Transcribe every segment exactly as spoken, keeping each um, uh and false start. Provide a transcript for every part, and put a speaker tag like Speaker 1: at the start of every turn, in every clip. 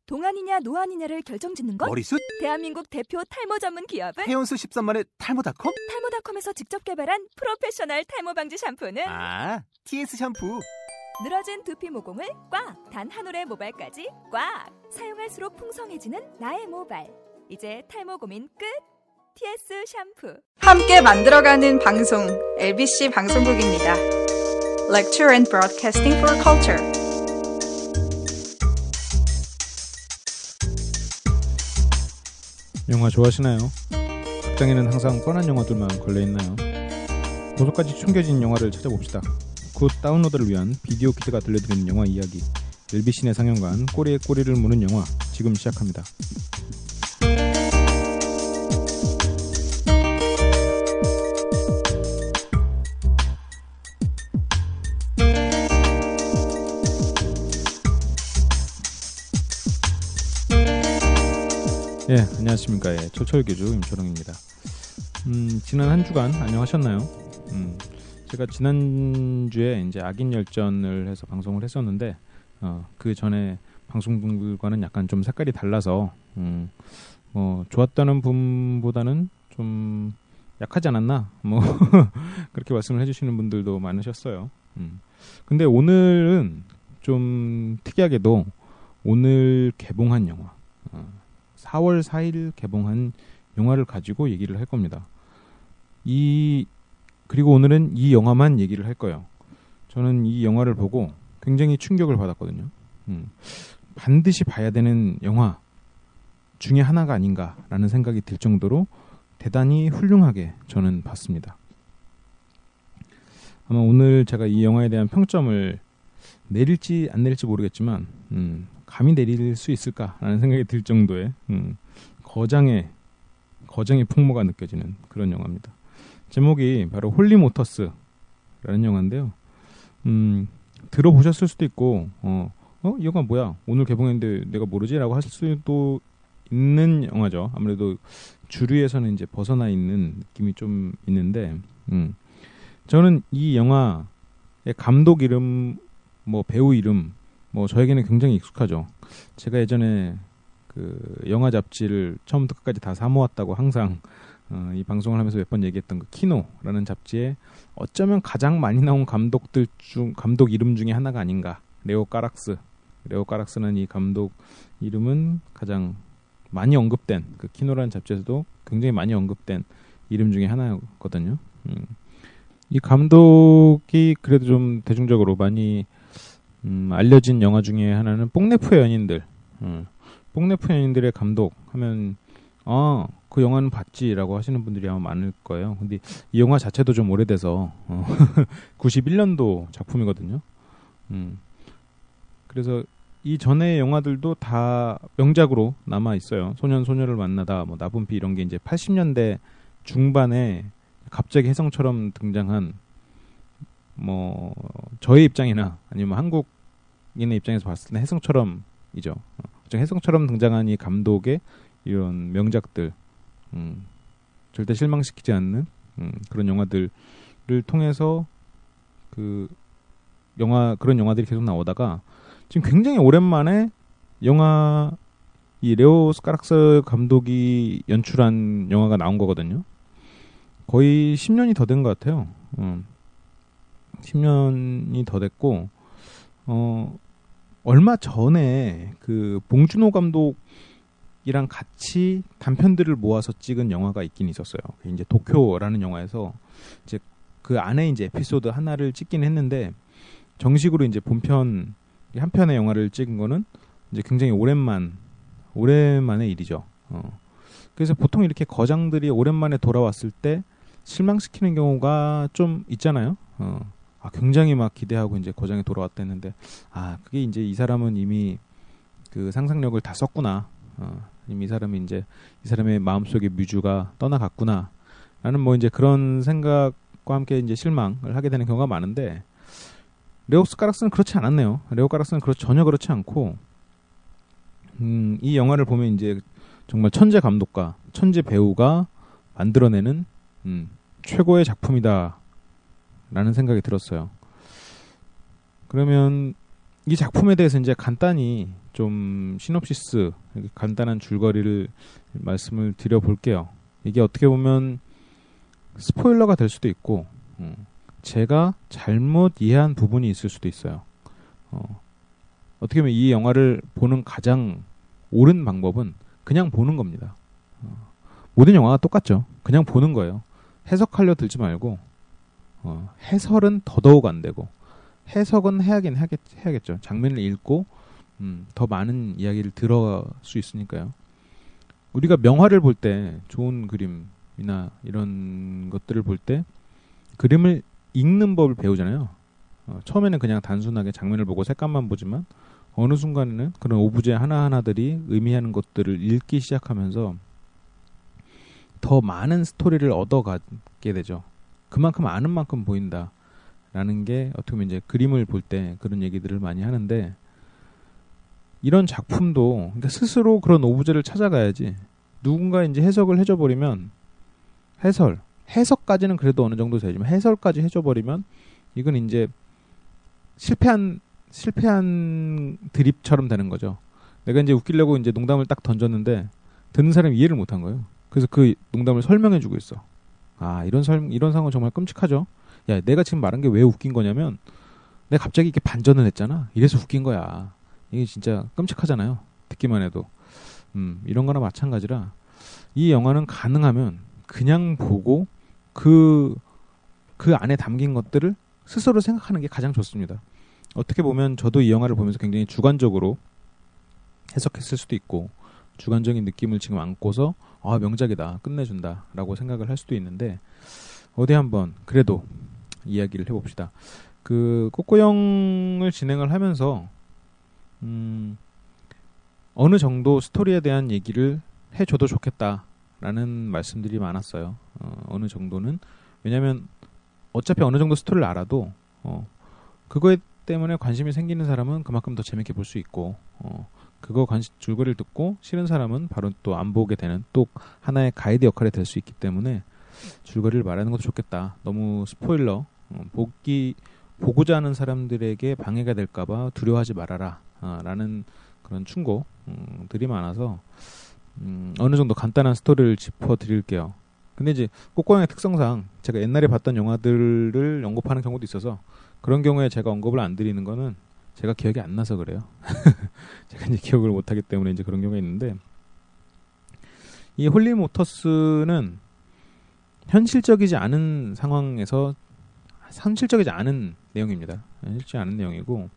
Speaker 1: 동안이냐 노안이냐를 결정짓는 것?
Speaker 2: 머리숱?
Speaker 1: 대한민국 대표 탈모 전문 기업은?
Speaker 2: 해온수 십삼만의 탈모닷컴?
Speaker 1: 탈모닷컴에서 직접 개발한 프로페셔널 탈모 방지 샴푸는?
Speaker 2: 아, 티에스 샴푸!
Speaker 1: 늘어진 두피 모공을 꽉! 단 한 올의 모발까지 꽉! 사용할수록 풍성해지는 나의 모발. 이제 탈모 고민 끝! 티에스 샴푸.
Speaker 3: 함께 만들어가는 방송 엘비씨 방송국입니다. Lecture and Broadcasting for Culture.
Speaker 4: 영화 좋아하시나요? 극장에는 항상 뻔한 영화들만 걸려있나요? 보석까지 숨겨진 영화를 찾아봅시다. 굿 다운로드를 위한 비디오 키트가 들려드리는 영화 이야기, 엘비씨 내 상영관 꼬리에 꼬리를 무는 영화, 지금 시작합니다. 예, 안녕하십니까. 예, 철철교주 임초롱입니다. 음, 지난 한 주간 안녕하셨나요? 음, 제가 지난주에 이제 악인 열전을 해서 방송을 했었는데, 어, 그 전에 방송분들과는 약간 좀 색깔이 달라서, 음, 뭐, 좋았다는 분보다는 좀 약하지 않았나? 뭐, 그렇게 말씀을 해주시는 분들도 많으셨어요. 음. 근데 오늘은 좀 특이하게도 오늘 개봉한 영화, 어, 사월 사일 개봉한 영화를 가지고 얘기를 할 겁니다. 이 그리고 오늘은 이 영화만 얘기를 할 거예요. 저는 이 영화를 보고 굉장히 충격을 받았거든요. 음, 반드시 봐야 되는 영화 중에 하나가 아닌가라는 생각이 들 정도로 대단히 훌륭하게 저는 봤습니다. 아마 오늘 제가 이 영화에 대한 평점을 내릴지 안 내릴지 모르겠지만 음, 감히 내릴 수 있을까라는 생각이 들 정도의 음, 거장의 거장의 풍모가 느껴지는 그런 영화입니다. 제목이 바로 홀리모터스라는 영화인데요. 음, 들어보셨을 수도 있고 어, 어? 이 영화 뭐야? 오늘 개봉했는데 내가 모르지라고 하실 수도 있는 영화죠. 아무래도 주류에서는 이제 벗어나 있는 느낌이 좀 있는데 음, 저는 이 영화의 감독 이름, 뭐 배우 이름, 뭐 저에게는 굉장히 익숙하죠. 제가 예전에 그 영화 잡지를 처음부터 끝까지 다 사모았다고 항상 어, 이 방송을 하면서 몇 번 얘기했던 그 키노라는 잡지에 어쩌면 가장 많이 나온 감독들 중 감독 이름 중에 하나가 아닌가. 레오 까락스. 레오 까락스는 이 감독 이름은 가장 많이 언급된 그 키노라는 잡지에서도 굉장히 많이 언급된 이름 중에 하나거든요. 음. 이 감독이 그래도 좀 대중적으로 많이 음, 알려진 영화 중에 하나는 뽕네프의 연인들. 음, 뽕네프의 연인들의 감독 하면 아, 그 영화는 봤지라고 하시는 분들이 아마 많을 거예요. 근데 이 영화 자체도 좀 오래돼서 어, 구십일 년도 작품이거든요. 음, 그래서 이 전의 영화들도 다 명작으로 남아 있어요. 소년 소녀를 만나다, 뭐 나분피 이런 게 이제 팔십 년대 중반에 갑자기 혜성처럼 등장한 뭐 저의 입장이나 아니면 한국인의 입장에서 봤을 때 혜성처럼이죠. 혜성처럼 등장한 이 감독의 이런 명작들, 음, 절대 실망시키지 않는 음, 그런 영화들을 통해서 그 영화 그런 영화들이 계속 나오다가 지금 굉장히 오랜만에 영화 이 레오 스카락스 감독이 연출한 영화가 나온 거거든요. 거의 십 년이 더 된 것 같아요. 음. 십 년이 더 됐고, 어, 얼마 전에 그 봉준호 감독이랑 같이 단편들을 모아서 찍은 영화가 있긴 있었어요. 이제 도쿄라는 영화에서 이제 그 안에 이제 에피소드 하나를 찍긴 했는데 정식으로 이제 본편 한 편의 영화를 찍은 거는 이제 굉장히 오랜만 오랜만의 일이죠. 어. 그래서 보통 이렇게 거장들이 오랜만에 돌아왔을 때 실망시키는 경우가 좀 있잖아요. 어. 아, 굉장히 막 기대하고 이제 거장에 돌아왔다 했는데, 아, 그게 이제 이 사람은 이미 그 상상력을 다 썼구나. 어, 이미 이 사람이 이제 이 사람의 마음속의 뮤즈가 떠나갔구나. 라는 뭐 이제 그런 생각과 함께 이제 실망을 하게 되는 경우가 많은데, 레오 스카락스는 그렇지 않았네요. 레오 스카락스는 그렇, 전혀 그렇지 않고, 음, 이 영화를 보면 이제 정말 천재 감독과 천재 배우가 만들어내는, 음, 최고의 작품이다. 라는 생각이 들었어요. 그러면 이 작품에 대해서 이제 간단히 좀 시놉시스 간단한 줄거리를 말씀을 드려볼게요. 이게 어떻게 보면 스포일러가 될 수도 있고 음, 제가 잘못 이해한 부분이 있을 수도 있어요. 어, 어떻게 보면 이 영화를 보는 가장 옳은 방법은 그냥 보는 겁니다. 어, 모든 영화가 똑같죠. 그냥 보는 거예요. 해석하려 들지 말고 어, 해설은 더더욱 안 되고 해석은 해야긴 하겠, 해야겠죠. 장면을 읽고 음, 더 많은 이야기를 들어갈 수 있으니까요. 우리가 명화를 볼 때 좋은 그림이나 이런 것들을 볼 때 그림을 읽는 법을 배우잖아요. 어, 처음에는 그냥 단순하게 장면을 보고 색감만 보지만 어느 순간에는 그런 오브제 하나하나들이 의미하는 것들을 읽기 시작하면서 더 많은 스토리를 얻어가게 되죠. 그만큼 아는 만큼 보인다라는 게 어떻게 보면 이제 그림을 볼 때 그런 얘기들을 많이 하는데 이런 작품도 그러니까 스스로 그런 오브제를 찾아가야지 누군가 이제 해석을 해줘 버리면 해설 해석까지는 그래도 어느 정도 되지만 해설까지 해줘 버리면 이건 이제 실패한 실패한 드립처럼 되는 거죠. 내가 이제 웃기려고 이제 농담을 딱 던졌는데 듣는 사람이 이해를 못한 거예요. 그래서 그 농담을 설명해주고 있어. 아 이런 설 이런 상황은 정말 끔찍하죠. 야 내가 지금 말한 게 왜 웃긴 거냐면 내가 갑자기 이렇게 반전을 했잖아. 이래서 웃긴 거야. 이게 진짜 끔찍하잖아요. 듣기만 해도. 음, 이런 거나 마찬가지라 이 영화는 가능하면 그냥 보고 그, 그 안에 담긴 것들을 스스로 생각하는 게 가장 좋습니다. 어떻게 보면 저도 이 영화를 보면서 굉장히 주관적으로 해석했을 수도 있고 주관적인 느낌을 지금 안고서 아 명작이다 끝내준다 라고 생각을 할 수도 있는데 어디 한번 그래도 이야기를 해봅시다. 그 꼬꼬영을 진행을 하면서 음, 어느 정도 스토리에 대한 얘기를 해줘도 좋겠다라는 말씀들이 많았어요. 어, 어느 정도는 왜냐하면 어차피 어느 정도 스토리를 알아도 어, 그거에 때문에 관심이 생기는 사람은 그만큼 더 재밌게 볼 수 있고 어, 그거 관심 줄거리를 듣고 싫은 사람은 바로 또 안 보게 되는 또 하나의 가이드 역할이 될 수 있기 때문에 줄거리를 말하는 것도 좋겠다. 너무 스포일러 어, 보기 보고자 하는 사람들에게 방해가 될까봐 두려워하지 말아라 아, 라는 그런 충고들이 많아서 음, 어느 정도 간단한 스토리를 짚어드릴게요. 근데 이제 꼬꼬양의 특성상 제가 옛날에 봤던 영화들을 언급하는 경우도 있어서 그런 경우에 제가 언급을 안 드리는 거는 제가 기억이 안 나서 그래요. 제가 이제 기억을 못하기 때문에 이제 그런 경우가 있는데 이 홀리 모터스는 현실적이지 않은 상황에서 현실적이지 않은 내용입니다. 현실적이지 않은 내용이고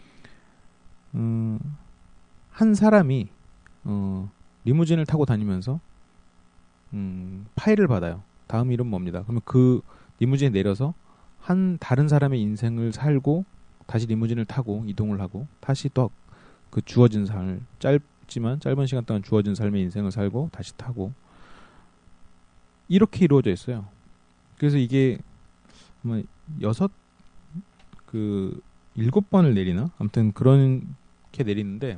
Speaker 4: 음, 한 사람이 어, 리무진을 타고 다니면서 음, 파일을 받아요. 다음 일은 뭡니다. 그러면 그 리무진에 내려서 한 다른 사람의 인생을 살고 다시 리무진을 타고 이동을 하고 다시 또 그 주어진 삶 짧지만 짧은 시간 동안 주어진 삶의 인생을 살고 다시 타고 이렇게 이루어져 있어요. 그래서 이게 뭐 여섯 그 일곱 번을 내리나 아무튼 그렇게 내리는데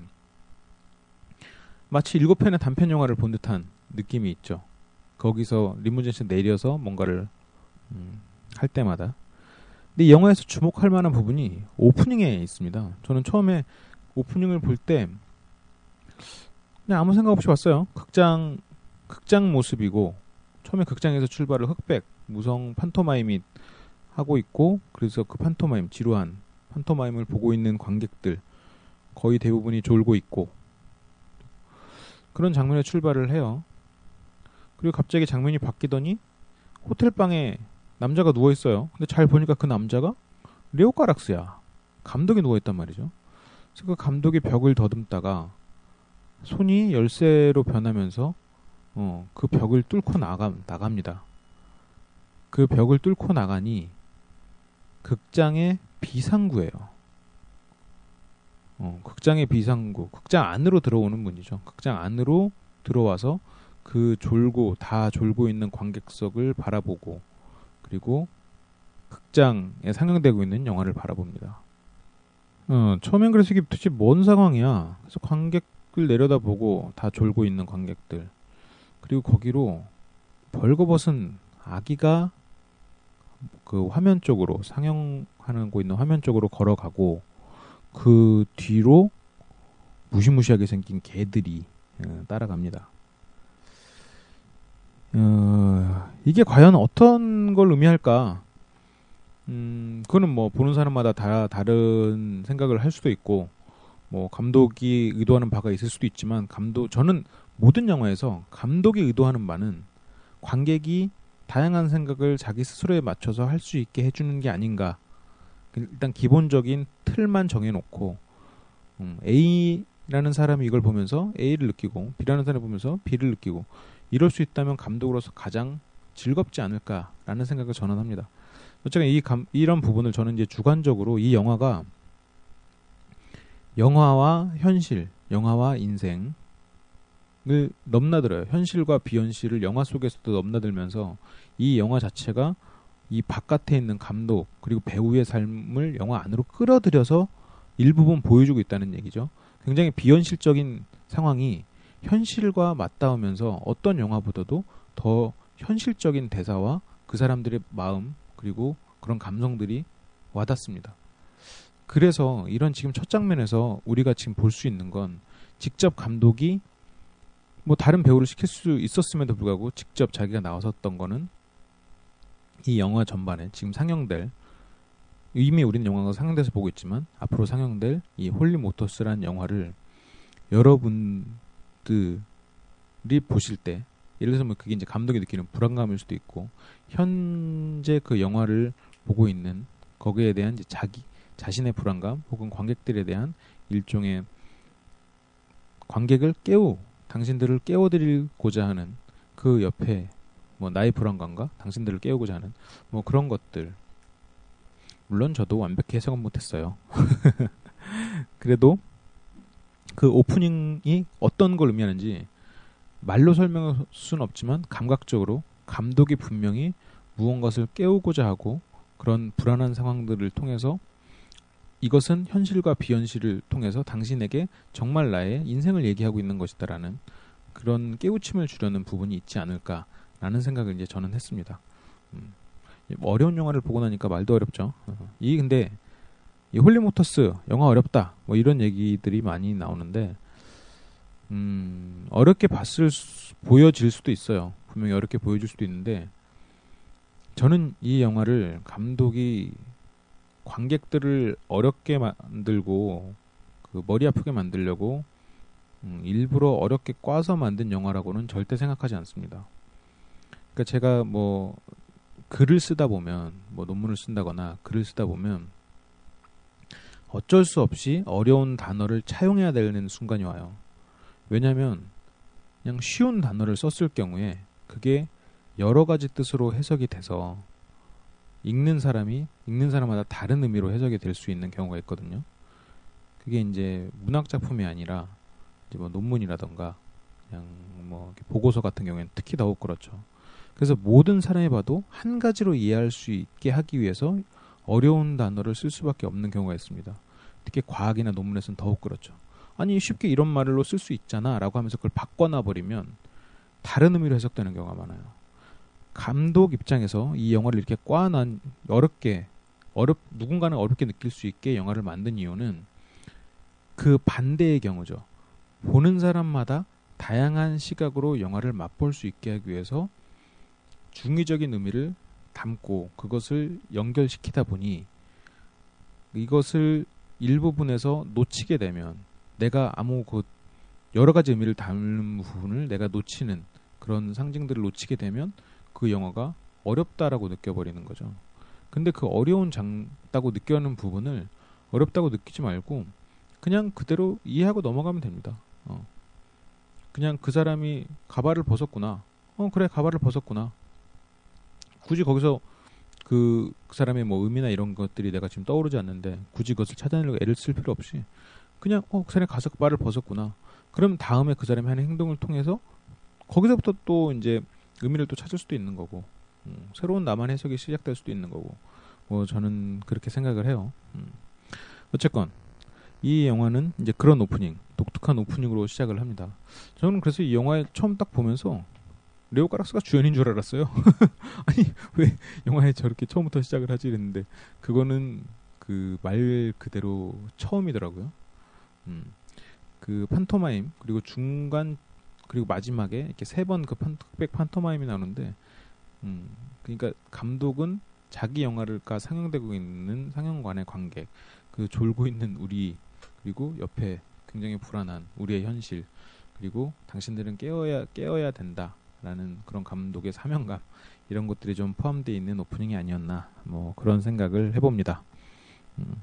Speaker 4: 마치 일곱 편의 단편 영화를 본 듯한 느낌이 있죠. 거기서 리무진에서 내려서 뭔가를 음, 할 때마다. 근데 이 영화에서 주목할 만한 부분이 오프닝에 있습니다. 저는 처음에 오프닝을 볼 때 그냥 아무 생각 없이 봤어요. 극장 극장 모습이고 처음에 극장에서 출발을 흑백 무성 판토마임이 하고 있고 그래서 그 판토마임 지루한 판토마임을 보고 있는 관객들 거의 대부분이 졸고 있고 그런 장면에 출발을 해요. 그리고 갑자기 장면이 바뀌더니 호텔방에 남자가 누워있어요. 근데 잘 보니까 그 남자가 레오 가락스야. 감독이 누워있단 말이죠. 그래서 그 감독이 벽을 더듬다가 손이 열쇠로 변하면서 어, 그 벽을 뚫고 나가, 나갑니다. 그 벽을 뚫고 나가니 극장의 비상구예요. 어, 극장의 비상구. 극장 안으로 들어오는 분이죠. 극장 안으로 들어와서 그 졸고 다 졸고 있는 관객석을 바라보고 그리고 극장에 상영되고 있는 영화를 바라봅니다. 어, 처음엔 그래서 이게 도대체 뭔 상황이야. 그래서 관객을 내려다보고 다 졸고 있는 관객들 그리고 거기로 벌거벗은 아기가 그 화면 쪽으로 상영하고 있는 화면 쪽으로 걸어가고 그 뒤로 무시무시하게 생긴 개들이 어, 따라갑니다. 어, 이게 과연 어떤 걸 의미할까? 음, 그거는 뭐 보는 사람마다 다 다른 생각을 할 수도 있고, 뭐 감독이 의도하는 바가 있을 수도 있지만, 감독 저는 모든 영화에서 감독이 의도하는 바는 관객이 다양한 생각을 자기 스스로에 맞춰서 할 수 있게 해주는 게 아닌가. 일단 기본적인 틀만 정해놓고 음, A라는 사람이 이걸 보면서 A를 느끼고 B라는 사람이 보면서 B를 느끼고 이럴 수 있다면 감독으로서 가장 즐겁지 않을까라는 생각을 저는 합니다. 어쨌든 이 감, 이런 부분을 저는 이제 주관적으로 이 영화가 영화와 현실, 영화와 인생을 넘나들어요. 현실과 비현실을 영화 속에서도 넘나들면서 이 영화 자체가 이 바깥에 있는 감독 그리고 배우의 삶을 영화 안으로 끌어들여서 일부분 보여주고 있다는 얘기죠. 굉장히 비현실적인 상황이 현실과 맞닿으면서 어떤 영화보다도 더 현실적인 대사와 그 사람들의 마음 그리고 그런 감성들이 와닿습니다. 그래서 이런 지금 첫 장면에서 우리가 지금 볼 수 있는 건 직접 감독이 뭐 다른 배우를 시킬 수 있었음에도 불구하고 직접 자기가 나왔었던 거는 이 영화 전반에 지금 상영될 이미 우리는 영화가 상영돼서 보고 있지만 앞으로 상영될 이 홀리 모터스라는 영화를 여러분들이 보실 때 예를 들어서 뭐 그게 이제 감독이 느끼는 불안감일 수도 있고 현재 그 영화를 보고 있는 거기에 대한 이제 자기 자신의 불안감 혹은 관객들에 대한 일종의 관객을 깨우 당신들을 깨워드리고자 하는 그 옆에 뭐 나의 불안감과 당신들을 깨우고자 하는 뭐 그런 것들 물론 저도 완벽히 해석은 못했어요. 그래도 그 오프닝이 어떤 걸 의미하는지 말로 설명할 수는 없지만 감각적으로 감독이 분명히 무언가를 깨우고자 하고 그런 불안한 상황들을 통해서 이것은 현실과 비현실을 통해서 당신에게 정말 나의 인생을 얘기하고 있는 것이다라는 그런 깨우침을 주려는 부분이 있지 않을까라는 생각을 이제 저는 했습니다. 음. 어려운 영화를 보고 나니까 말도 어렵죠. 어. 이 근데 이 홀리모터스 영화 어렵다 뭐 이런 얘기들이 많이 나오는데 음, 어렵게 봤을 수, 보여질 수도 있어요. 분명히 어렵게 보여줄 수도 있는데 저는 이 영화를 감독이 관객들을 어렵게 만들고 그 머리 아프게 만들려고 음, 일부러 어렵게 꽈서 만든 영화라고는 절대 생각하지 않습니다. 그러니까 제가 뭐 글을 쓰다 보면 뭐 논문을 쓴다거나 글을 쓰다 보면 어쩔 수 없이 어려운 단어를 차용해야 되는 순간이 와요. 왜냐하면 그냥 쉬운 단어를 썼을 경우에 그게 여러 가지 뜻으로 해석이 돼서 읽는 사람이 읽는 사람마다 다른 의미로 해석이 될 수 있는 경우가 있거든요. 그게 이제 문학 작품이 아니라 이제 뭐 논문이라던가 그냥 뭐 보고서 같은 경우에는 특히 더욱 그렇죠. 그래서 모든 사람이 봐도 한 가지로 이해할 수 있게 하기 위해서 어려운 단어를 쓸 수밖에 없는 경우가 있습니다. 특히 과학이나 논문에서는 더욱 그렇죠. 아니 쉽게 이런 말로 쓸 수 있잖아 라고 하면서 그걸 바꿔놔 버리면 다른 의미로 해석되는 경우가 많아요. 감독 입장에서 이 영화를 이렇게 꽈난 어렵게 어렵 누군가는 어렵게 느낄 수 있게 영화를 만든 이유는 그 반대의 경우죠. 보는 사람마다 다양한 시각으로 영화를 맛볼 수 있게 하기 위해서 중의적인 의미를 담고 그것을 연결시키다 보니 이것을 일부분에서 놓치게 되면 내가 아무 그 여러 가지 의미를 담는 부분을 내가 놓치는 그런 상징들을 놓치게 되면 그 영화가 어렵다라고 느껴버리는 거죠. 근데 그 어려운 장다고 느껴하는 부분을 어렵다고 느끼지 말고 그냥 그대로 이해하고 넘어가면 됩니다. 어. 그냥 그 사람이 가발을 벗었구나. 어 그래 가발을 벗었구나. 굳이 거기서 그, 그 사람의 뭐 의미나 이런 것들이 내가 지금 떠오르지 않는데 굳이 그것을 찾아내려고 애를 쓸 필요 없이 그냥 어 그 사람이 가발을 벗었구나. 그럼 다음에 그 사람이 하는 행동을 통해서 거기서부터 또 이제 의미를 또 찾을 수도 있는 거고 음, 새로운 나만의 해석이 시작될 수도 있는 거고 뭐 저는 그렇게 생각을 해요. 음. 어쨌건 이 영화는 이제 그런 오프닝 독특한 오프닝으로 시작을 합니다. 저는 그래서 이 영화 처음 딱 보면서 레오 카락스가 주연인 줄 알았어요. 아니 왜 영화에 저렇게 처음부터 시작을 하지 이랬는데 그거는 그 말 그대로 처음이더라고요. 음. 그 판토마임 그리고 중간 그리고 마지막에 이렇게 세 번 그 흑백 판토마임이 나오는데, 음, 그러니까 감독은 자기 영화를가 상영되고 있는 상영관의 관객, 그 졸고 있는 우리, 그리고 옆에 굉장히 불안한 우리의 현실, 그리고 당신들은 깨어야 깨어야 된다라는 그런 감독의 사명감, 이런 것들이 좀 포함되어 있는 오프닝이 아니었나, 뭐 그런 생각을 해봅니다. 음.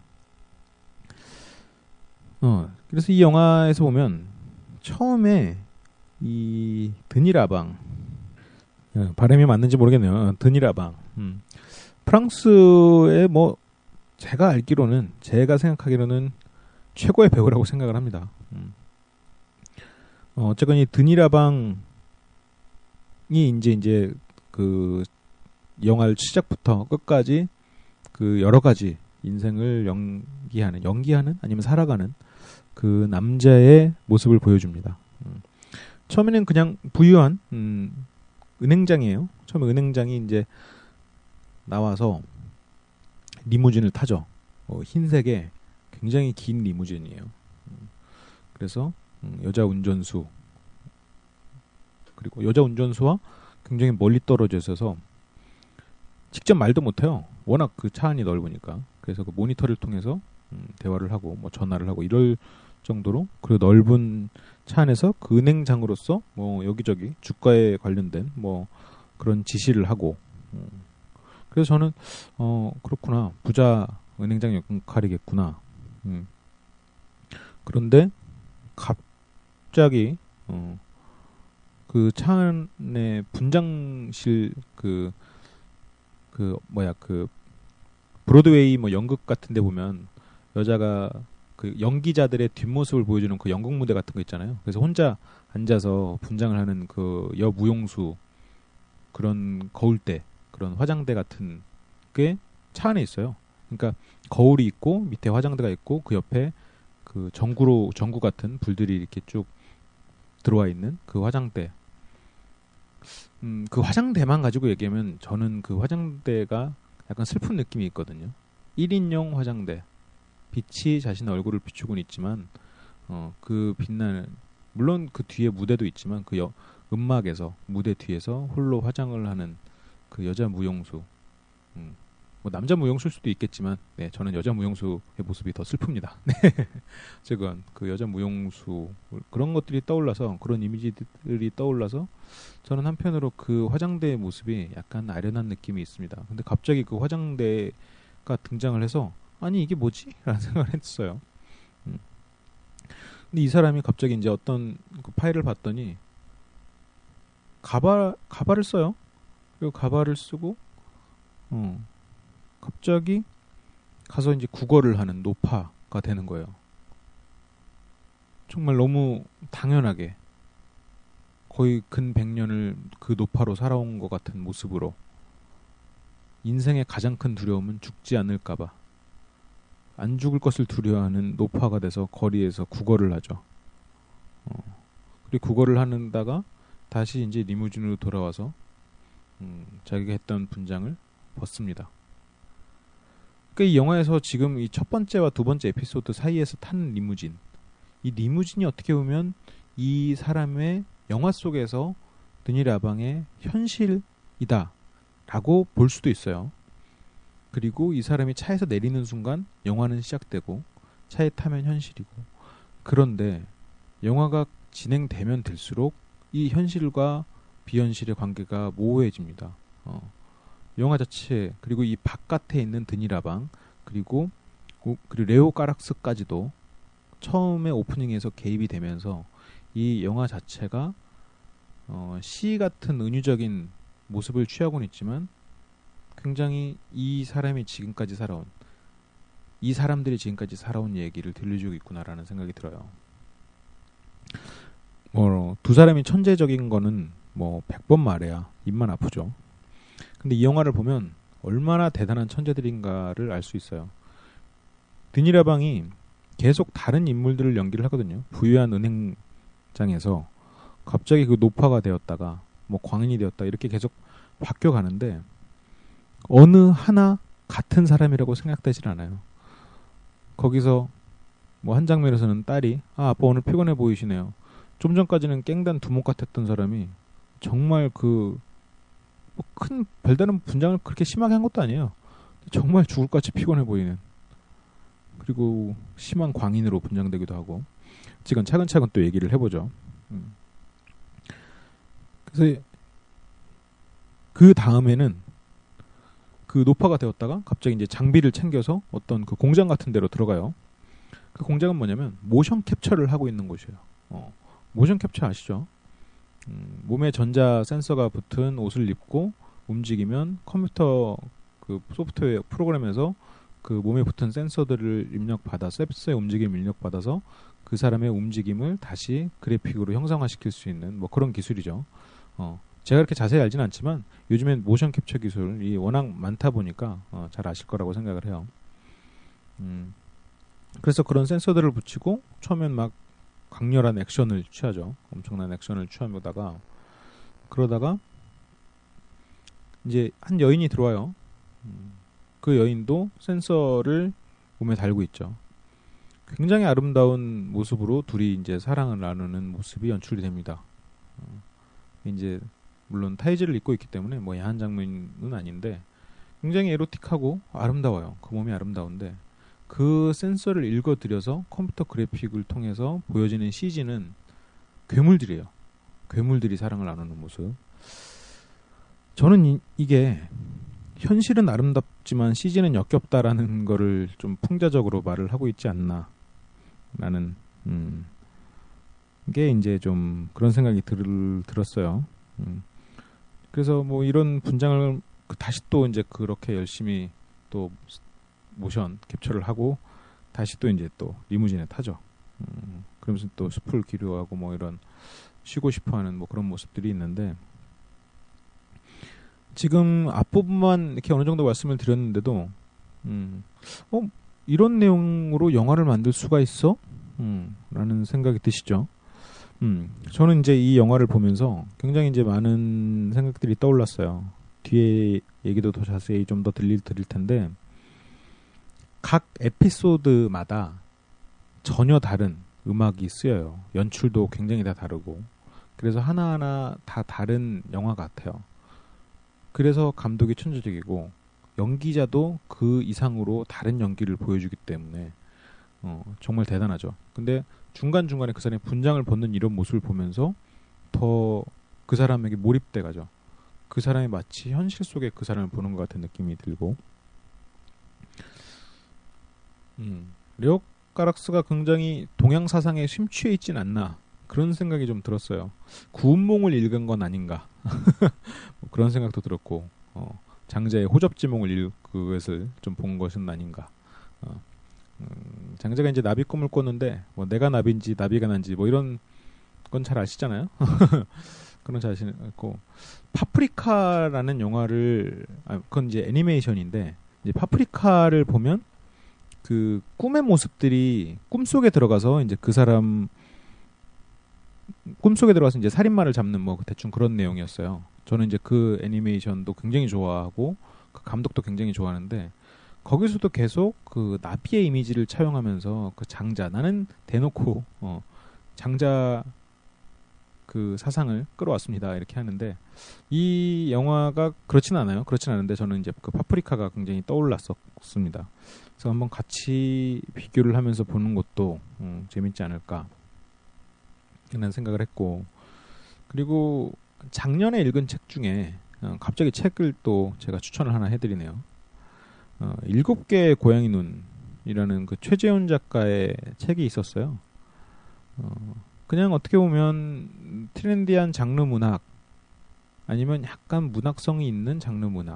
Speaker 4: 어, 그래서 이 영화에서 보면 처음에 이 드니라방, 어, 발음이 맞는지 모르겠네요. 드니라방. 음. 프랑스의 뭐 제가 알기로는, 제가 생각하기로는 최고의 배우라고 생각을 합니다. 음. 어, 어쨌건 이 드니라방이 이제 이제 그 영화를 시작부터 끝까지 그 여러 가지 인생을 연기하는, 연기하는 아니면 살아가는 그 남자의 모습을 보여줍니다. 음. 처음에는 그냥 부유한 음, 은행장이에요. 처음에 은행장이 이제 나와서 리무진을 타죠. 어, 흰색의 굉장히 긴 리무진이에요. 음. 그래서 음, 여자 운전수, 그리고 여자 운전수와 굉장히 멀리 떨어져 있어서 직접 말도 못해요. 워낙 그 차 안이 넓으니까. 그래서 그 모니터를 통해서 음, 대화를 하고 뭐 전화를 하고 이럴 정도로, 그리고 넓은 차 안에서 그 은행장으로서 뭐 여기저기 주가에 관련된 뭐 그런 지시를 하고, 음. 그래서 저는 어 그렇구나, 부자 은행장 역할이겠구나. 음. 그런데 갑자기 어, 그 차 안에 분장실 그 그 뭐야 그 브로드웨이 뭐 연극 같은 데 보면 여자가 그 연기자들의 뒷모습을 보여주는 그 연극 무대 같은 거 있잖아요. 그래서 혼자 앉아서 분장을 하는 그 여무용수, 그런 거울대, 그런 화장대 같은 게 차 안에 있어요. 그러니까 거울이 있고 밑에 화장대가 있고 그 옆에 그 전구로 전구 같은 불들이 이렇게 쭉 들어와 있는 그 화장대. 음, 그 화장대만 가지고 얘기하면 저는 그 화장대가 약간 슬픈 느낌이 있거든요. 일 인용 화장대. 빛이 자신의 얼굴을 비추고는 있지만, 어, 그 빛나는, 물론 그 뒤에 무대도 있지만 그 여, 음막에서 무대 뒤에서 홀로 화장을 하는 그 여자 무용수. 음, 뭐 남자 무용수일 수도 있겠지만, 네, 저는 여자 무용수의 모습이 더 슬픕니다. 네, 어쨌건 그 여자 무용수, 그런 것들이 떠올라서, 그런 이미지들이 떠올라서 저는 한편으로 그 화장대의 모습이 약간 아련한 느낌이 있습니다. 근데 갑자기 그 화장대가 등장을 해서 아니 이게 뭐지? 라는 생각을 했어요. 음. 근데 이 사람이 갑자기 이제 어떤 그 파일을 봤더니 가발 가발을 써요. 그리고 가발을 쓰고 어, 갑자기 가서 이제 국어를 하는 노파가 되는 거예요. 정말 너무 당연하게 거의 근 백 년을 그 노파로 살아온 것 같은 모습으로, 인생의 가장 큰 두려움은 죽지 않을까봐 안 죽을 것을 두려워하는 노파가 돼서 거리에서 국어를 하죠. 어. 그리고 국어를 하는다가 다시 이제 리무진으로 돌아와서 음, 자기가 했던 분장을 벗습니다. 그러니까 이 영화에서 지금 이 첫 번째와 두 번째 에피소드 사이에서 타는 리무진, 이 리무진이 어떻게 보면 이 사람의 영화 속에서 드니라방의 현실이다 라고 볼 수도 있어요. 그리고 이 사람이 차에서 내리는 순간 영화는 시작되고 차에 타면 현실이고, 그런데 영화가 진행되면 될수록 이 현실과 비현실의 관계가 모호해집니다. 어. 영화 자체, 그리고 이 바깥에 있는 드니라방, 그리고 그리고 레오 까락스까지도 처음에 오프닝에서 개입이 되면서 이 영화 자체가 어, 시 같은 은유적인 모습을 취하고는 있지만 굉장히 이 사람이 지금까지 살아온, 이 사람들이 지금까지 살아온 얘기를 들려주고 있구나라는 생각이 들어요. 뭐 두 사람이 천재적인 거는 뭐 백 번 말해야 입만 아프죠. 근데 이 영화를 보면 얼마나 대단한 천재들인가를 알 수 있어요. 드니라방이 계속 다른 인물들을 연기를 하거든요. 부유한 은행장에서 갑자기 그 노파가 되었다가 뭐 광인이 되었다, 이렇게 계속 바뀌어가는데 어느 하나 같은 사람이라고 생각되질 않아요. 거기서 뭐 한 장면에서는 딸이 아 아빠 오늘 피곤해 보이시네요. 좀 전까지는 깽단 두목 같았던 사람이 정말 그 뭐 큰 별다른 분장을 그렇게 심하게 한 것도 아니에요. 정말 죽을 것 같이 피곤해 보이는, 그리고 심한 광인으로 분장되기도 하고. 지금 차근차근 또 얘기를 해보죠. 음. 그래서 그 다음에는 그 노파가 되었다가 갑자기 이제 장비를 챙겨서 어떤 그 공장 같은 데로 들어가요. 그 공장은 뭐냐면 모션 캡처를 하고 있는 곳이에요. 어, 모션 캡처 아시죠? 음, 몸에 전자 센서가 붙은 옷을 입고 움직이면 컴퓨터 그 소프트웨어 프로그램에서 그 몸에 붙은 센서들을 입력받아 센서의 움직임을 입력받아서 그 사람의 움직임을 다시 그래픽으로 형상화시킬 수 있는 뭐 그런 기술이죠. 어, 제가 그렇게 자세히 알지는 않지만 요즘엔 모션 캡처 기술이 워낙 많다 보니까 어, 잘 아실 거라고 생각을 해요. 음, 그래서 그런 센서들을 붙이고 처음엔 막 강렬한 액션을 취하죠. 엄청난 액션을 취하다가 그러다가 이제 한 여인이 들어와요. 음, 그 여인도 센서를 몸에 달고 있죠. 굉장히 아름다운 모습으로 둘이 이제 사랑을 나누는 모습이 연출이 됩니다. 어, 이제 물론 타이즈를 입고 있기 때문에 뭐 야한 장면은 아닌데 굉장히 에로틱하고 아름다워요. 그 몸이 아름다운데 그 센서를 읽어들여서 컴퓨터 그래픽을 통해서 보여지는 씨지는 괴물들이에요. 괴물들이 사랑을 나누는 모습. 저는 이, 이게 현실은 아름답지만 씨지는 역겹다라는 거를 좀 풍자적으로 말을 하고 있지 않나 라는 음, 게 이제 좀 그런 생각이 들, 들었어요. 음. 그래서 뭐 이런 분장을 다시 또 이제 그렇게 열심히 또 모션 캡처를 하고 다시 또 이제 또 리무진에 타죠. 음, 그러면서 또 숲을 기류하고 뭐 이런 쉬고 싶어하는 뭐 그런 모습들이 있는데 지금 앞부분만 이렇게 어느 정도 말씀을 드렸는데도 음, 어 이런 내용으로 영화를 만들 수가 있어? 음, 라는 생각이 드시죠. 음, 저는 이제 이 영화를 보면서 굉장히 이제 많은 생각들이 떠올랐어요. 뒤에 얘기도 더 자세히 좀 더 들릴 드릴 텐데 각 에피소드마다 전혀 다른 음악이 쓰여요. 연출도 굉장히 다 다르고 그래서 하나하나 다 다른 영화 같아요. 그래서 감독이 천재적이고 연기자도 그 이상으로 다른 연기를 보여주기 때문에 어, 정말 대단하죠. 근데 중간중간에 그 사람이 분장을 벗는 이런 모습을 보면서 더 그 사람에게 몰입돼 가죠. 그 사람이 마치 현실 속에 그 사람을 보는 것 같은 느낌이 들고 음, 레오 가락스가 굉장히 동양 사상에 심취해 있진 않나 그런 생각이 좀 들었어요. 구운몽을 읽은 건 아닌가 뭐 그런 생각도 들었고 어, 장자의 호접지몽을 읽은 것을 좀 본 것은 아닌가. 어, 음, 장자가 이제 나비 꿈을 꿨는데 뭐 내가 나비인지 나비가 난지 뭐 이런 건 잘 아시잖아요. 그런 자신 있고 파프리카라는 영화를 아, 그건 이제 애니메이션인데 이제 파프리카를 보면 그 꿈의 모습들이 꿈속에 들어가서 이제 그 사람 꿈속에 들어가서 이제 살인마를 잡는 뭐 대충 그런 내용이었어요. 저는 이제 그 애니메이션도 굉장히 좋아하고 그 감독도 굉장히 좋아하는데 거기서도 계속 그 나비의 이미지를 차용하면서 그 장자 나는 대놓고 어 장자 그 사상을 끌어왔습니다. 이렇게 하는데 이 영화가 그렇진 않아요. 그렇진 않은데 저는 이제 그 파프리카가 굉장히 떠올랐었습니다. 그래서 한번 같이 비교를 하면서 보는 것도 음, 재밌지 않을까 라는 생각을 했고 그리고 작년에 읽은 책 중에 어, 갑자기 책을 또 제가 추천을 하나 해드리네요. 어, 일곱 개의 고양이 눈이라는 그 최재훈 작가의 책이 있었어요. 어, 그냥 어떻게 보면 트렌디한 장르 문학 아니면 약간 문학성이 있는 장르 문학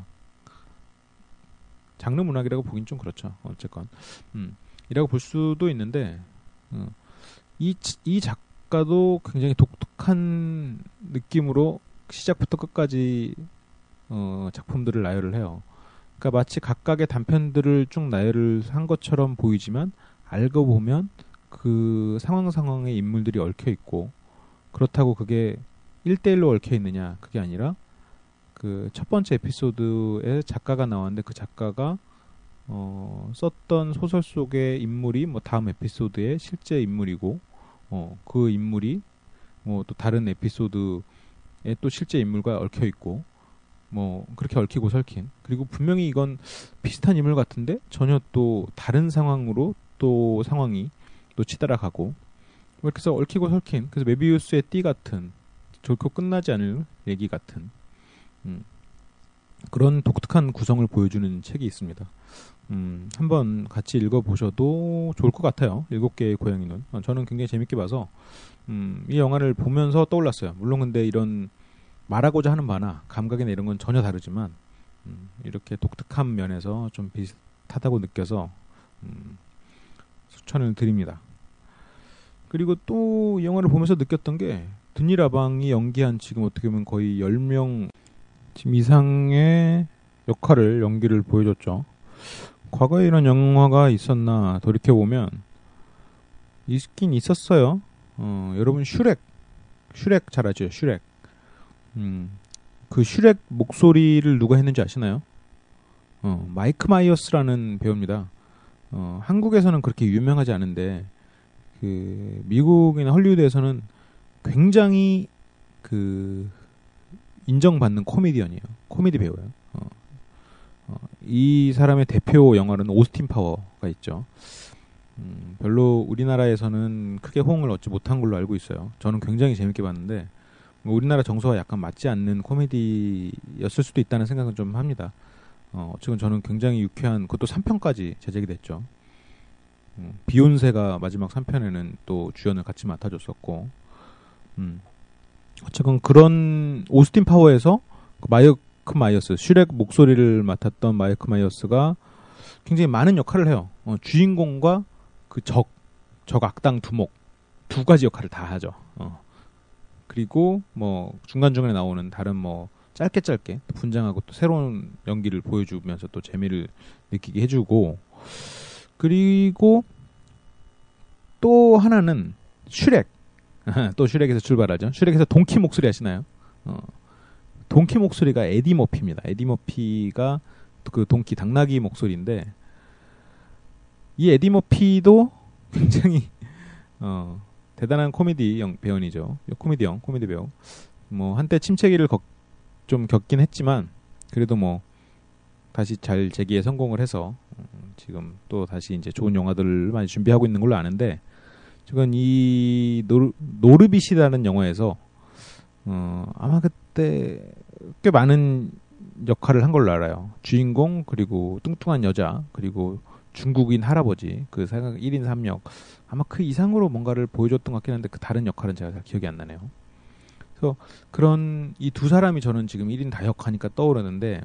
Speaker 4: 장르 문학이라고 보긴 좀 그렇죠. 어쨌건 음, 이라고 볼 수도 있는데 어, 이, 이 작가도 굉장히 독특한 느낌으로 시작부터 끝까지 어, 작품들을 나열을 해요. 그러니까 마치 각각의 단편들을 쭉 나열을 한 것처럼 보이지만 알고 보면 그 상황 상황에 인물들이 얽혀 있고 그렇다고 그게 일 대일로 얽혀 있느냐 그게 아니라 그 첫 번째 에피소드에 작가가 나왔는데 그 작가가 어, 썼던 소설 속의 인물이 뭐 다음 에피소드의 실제 인물이고 어, 그 인물이 뭐 또 다른 에피소드에 또 실제 인물과 얽혀 있고 뭐 그렇게 얽히고 설킨 그리고 분명히 이건 비슷한 인물 같은데 전혀 또 다른 상황으로 또 상황이 또 치달아가고 이렇게 해서 얽히고 설킨 그래서 메비우스의 띠 같은 결코 끝나지 않을 얘기 같은 음, 그런 독특한 구성을 보여주는 책이 있습니다. 음, 한번 같이 읽어보셔도 좋을 것 같아요. 일곱 개의 고양이는. 어, 저는 굉장히 재밌게 봐서 음, 이 영화를 보면서 떠올랐어요. 물론 근데 이런 말하고자 하는 바나 감각이나 이런 건 전혀 다르지만 음, 이렇게 독특한 면에서 좀 비슷하다고 느껴서 음, 추천을 드립니다. 그리고 또 이 영화를 보면서 느꼈던 게 드니라방이 연기한 지금 어떻게 보면 거의 열 명 지금 이상의 역할을 연기를 보여줬죠. 과거에 이런 영화가 있었나 돌이켜보면 있긴 있었어요. 어, 여러분 슈렉 슈렉 잘 아죠? 슈렉 음, 그 슈렉 목소리를 누가 했는지 아시나요? 어, 마이크 마이어스라는 배우입니다. 어, 한국에서는 그렇게 유명하지 않은데 그 미국이나 헐리우드에서는 굉장히 그 인정받는 코미디언이에요. 코미디 배우예요. 어, 어, 이 사람의 대표 영화는 오스틴 파워가 있죠. 음, 별로 우리나라에서는 크게 호응을 얻지 못한 걸로 알고 있어요. 저는 굉장히 재밌게 봤는데 뭐 우리나라 정서와 약간 맞지 않는 코미디였을 수도 있다는 생각은 좀 합니다. 어, 어쨌든 저는 굉장히 유쾌한 그것도 삼 편까지 제작이 됐죠. 음, 비욘세가 마지막 삼 편에는 또 주연을 같이 맡아줬었고 음, 어쨌든 그런 오스틴 파워에서 그 마이크 마이어스 슈렉 목소리를 맡았던 마이크 마이어스가 굉장히 많은 역할을 해요. 어, 주인공과 그 적, 적 악당 두목 두 가지 역할을 다 하죠. 어. 그리고 뭐 중간중간에 나오는 다른 뭐 짧게 짧게 또 분장하고 또 새로운 연기를 보여주면서 또 재미를 느끼게 해주고 그리고 또 하나는 슈렉 또 슈렉에서 출발하죠. 슈렉에서 동키 목소리 아시나요? 어. 동키 목소리가 에디 머피입니다. 에디 머피가 그 동키 당나귀 목소리인데 이 에디 머피도 굉장히 어, 대단한 코미디 영, 배우이죠. 코미디형, 코미디 배우. 뭐 한때 침체기를 겪, 좀 겪긴 했지만 그래도 뭐 다시 잘 재기에 성공을 해서 음, 지금 또 다시 이제 좋은 영화들을 많이 준비하고 있는 걸로 아는데 지금 이 노르, 노르빗이라는 영화에서 어, 아마 그때 꽤 많은 역할을 한 걸로 알아요. 주인공 그리고 뚱뚱한 여자 그리고 중국인 할아버지 그 생각 일 인 삼 역 아마 그 이상으로 뭔가를 보여줬던 것 같긴 한데 그 다른 역할은 제가 잘 기억이 안 나네요. 그래서 그런 이 두 사람이 저는 지금 일 인 다역 하니까 떠오르는데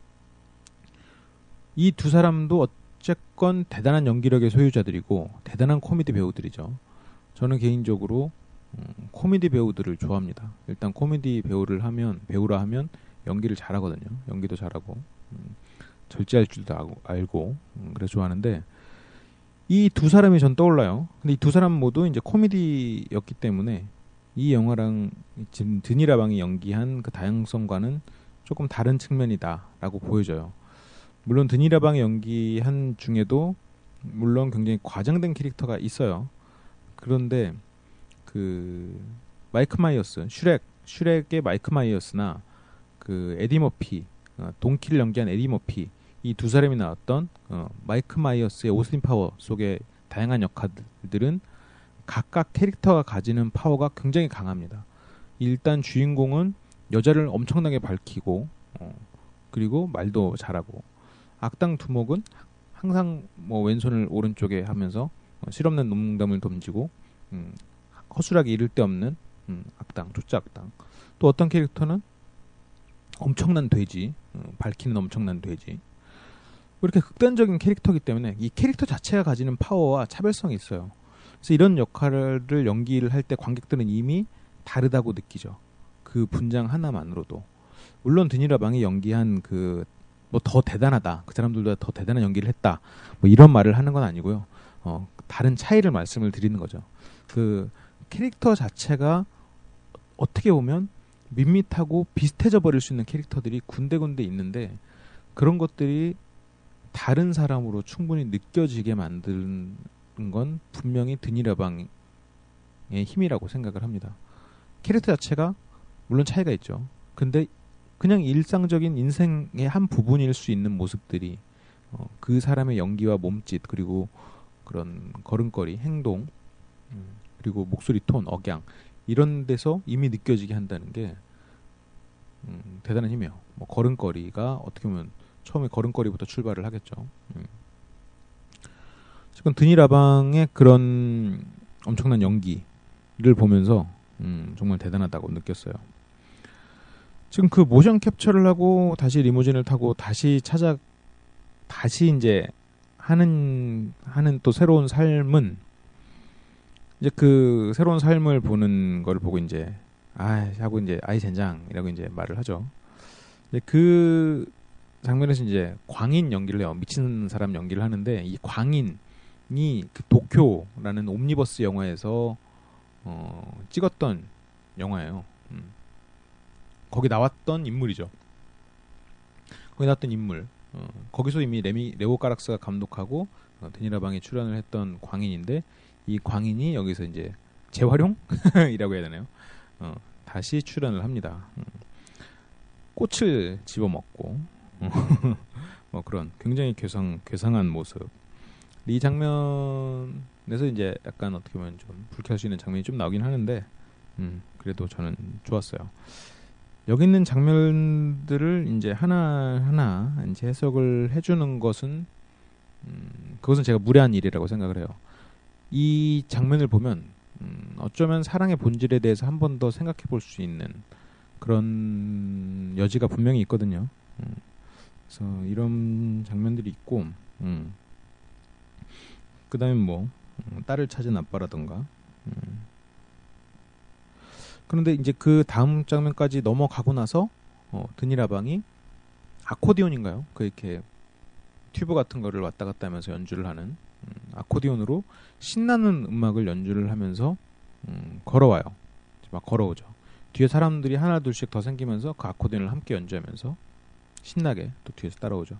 Speaker 4: 이 두 사람도 어쨌건 대단한 연기력의 소유자들이고 대단한 코미디 배우들이죠. 저는 개인적으로 음, 코미디 배우들을 좋아합니다. 일단 코미디 배우를 하면 배우라 하면 연기를 잘하거든요. 연기도 잘하고 음, 절제할 줄도 알고, 알고 음, 그래서 좋아하는데 이 두 사람이 전 떠올라요. 근데 이 두 사람 모두 이제 코미디였기 때문에 이 영화랑 지금 드니라방이 연기한 그 다양성과는 조금 다른 측면이다라고 보여져요. 물론 드니라방이 연기한 중에도 물론 굉장히 과장된 캐릭터가 있어요. 그런데 그 마이크 마이어스, 슈렉, 슈렉의 마이크 마이어스나 그 에디 머피, 어, 동키를 연기한 에디 머피 이 두 사람이 나왔던 어, 마이크 마이어스의 오스틴 파워 속의 다양한 역할들은 각각 캐릭터가 가지는 파워가 굉장히 강합니다. 일단 주인공은 여자를 엄청나게 밝히고 어, 그리고 말도 잘하고 악당 두목은 항상 뭐 왼손을 오른쪽에 하면서 어, 실없는 농담을 던지고 음, 허술하게 이를 데 없는 음, 악당, 조짜 악당. 또 어떤 캐릭터는 엄청난 돼지, 음, 밝히는 엄청난 돼지. 이렇게 극단적인 캐릭터이기 때문에 이 캐릭터 자체가 가지는 파워와 차별성이 있어요. 그래서 이런 역할을 연기를 할 때 관객들은 이미 다르다고 느끼죠. 그 분장 하나만으로도. 물론 드니라방이 연기한 그 뭐 더 대단하다, 그 사람들보다 더 대단한 연기를 했다, 뭐 이런 말을 하는 건 아니고요. 어, 다른 차이를 말씀을 드리는 거죠. 그 캐릭터 자체가 어떻게 보면 밋밋하고 비슷해져 버릴 수 있는 캐릭터들이 군데군데 있는데 그런 것들이 다른 사람으로 충분히 느껴지게 만드는 건 분명히 드니라방의 힘이라고 생각을 합니다. 캐릭터 자체가 물론 차이가 있죠. 근데 그냥 일상적인 인생의 한 부분일 수 있는 모습들이 어, 그 사람의 연기와 몸짓 그리고 그런 걸음걸이, 행동 음, 그리고 목소리 톤, 억양 이런 데서 이미 느껴지게 한다는 게 음, 대단한 힘이에요. 뭐 걸음걸이가 어떻게 보면 처음에 걸음걸이부터 출발을 하겠죠. 음. 지금 드니라방의 그런 엄청난 연기를 보면서 음, 정말 대단하다고 느꼈어요. 지금 그 모션 캡처를 하고 다시 리무진을 타고 다시 찾아 다시 이제 하는 하는 또 새로운 삶은 이제 그 새로운 삶을 보는 걸 보고 이제 아 하고 이제 아이 젠장이라고 이제 말을 하죠. 이제 그 장면에서 이제 광인 연기를 해요. 미친 사람 연기를 하는데 이 광인이 그 도쿄라는 옴니버스 영화에서 어, 찍었던 영화예요. 음. 거기 나왔던 인물이죠. 거기 나왔던 인물. 어, 거기서 이미 레미 레오 까락스가 감독하고 어, 드니라방에 출연을 했던 광인인데 이 광인이 여기서 이제 재활용이라고 해야 되나요? 어, 다시 출연을 합니다. 음. 꽃을 집어먹고 뭐 그런 굉장히 괴상 괴상한 모습. 이 장면에서 이제 약간 어떻게 보면 좀 불쾌할 수 있는 장면이 좀 나오긴 하는데, 음, 그래도 저는 좋았어요. 여기 있는 장면들을 이제 하나 하나 이제 해석을 해주는 것은 음, 그것은 제가 무례한 일이라고 생각을 해요. 이 장면을 보면 음, 어쩌면 사랑의 본질에 대해서 한 번 더 생각해 볼 수 있는 그런 여지가 분명히 있거든요. 음, 그래서 이런 장면들이 있고, 음, 그 다음에 뭐 음, 딸을 찾은 아빠라던가. 음. 그런데 이제 그 다음 장면까지 넘어가고 나서 어, 드니라방이 아코디온인가요? 그 이렇게 튜브 같은 거를 왔다 갔다 하면서 연주를 하는 음, 아코디온으로 신나는 음악을 연주를 하면서 음, 걸어와요. 막 걸어오죠. 뒤에 사람들이 하나 둘씩 더 생기면서 그 아코디온을 함께 연주하면서 신나게 또 뒤에서 따라오죠.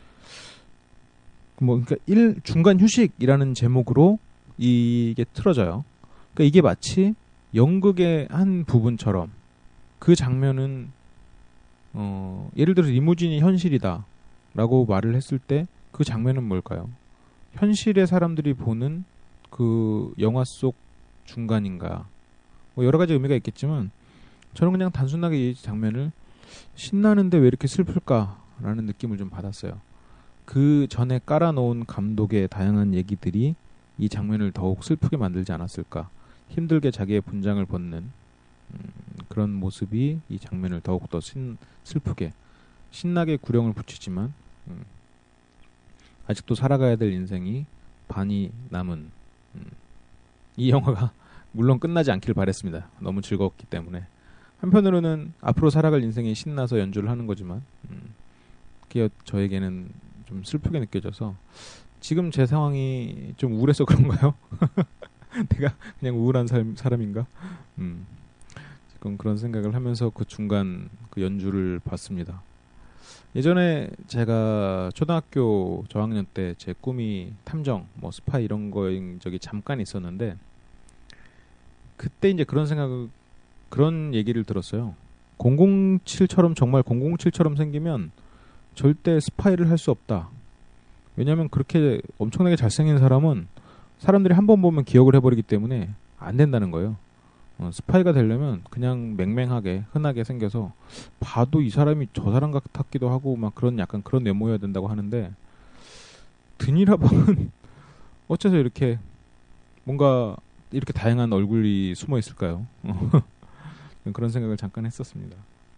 Speaker 4: 뭐 그러니까 일 중간 휴식이라는 제목으로 이게 틀어져요. 그러니까 이게 마치 연극의 한 부분처럼 그 장면은 어, 예를 들어 리무진이 현실이다 라고 말을 했을 때 그 장면은 뭘까요? 현실의 사람들이 보는 그 영화 속 중간인가, 뭐 여러 가지 의미가 있겠지만 저는 그냥 단순하게 이 장면을 신나는데 왜 이렇게 슬플까라는 느낌을 좀 받았어요. 그 전에 깔아놓은 감독의 다양한 얘기들이 이 장면을 더욱 슬프게 만들지 않았을까. 힘들게 자기의 분장을 벗는 음, 그런 모습이 이 장면을 더욱더 신, 슬프게 신나게 구령을 붙이지만 음, 아직도 살아가야 될 인생이 반이 남은 음, 이 영화가 물론 끝나지 않길 바랬습니다. 너무 즐거웠기 때문에. 한편으로는 앞으로 살아갈 인생이 신나서 연주를 하는 거지만 음, 그게 저에게는 좀 슬프게 느껴져서 지금 제 상황이 좀 우울해서 그런가요? 내가 그냥 우울한 사람, 사람인가? 음, 지금 그런 생각을 하면서 그 중간 그 연주를 봤습니다. 예전에 제가 초등학교 저학년 때 제 꿈이 탐정, 뭐 스파이 이런 거인 적이 잠깐 있었는데 그때 이제 그런 생각을 그런 얘기를 들었어요. 공공칠처럼 정말 공공칠처럼 생기면 절대 스파이를 할 수 없다. 왜냐하면 그렇게 엄청나게 잘생긴 사람은 사람들이 한 번 보면 기억을 해버리기 때문에 안 된다는 거예요. 어, 스파이가 되려면 그냥 맹맹하게 흔하게 생겨서 봐도 이 사람이 저 사람 같기도 하고 막 그런 약간 그런 외모여야 된다고 하는데 드니라방은 어째서 이렇게 뭔가 이렇게 다양한 얼굴이 숨어 있을까요? 그런 생각을 잠깐 했었습니다.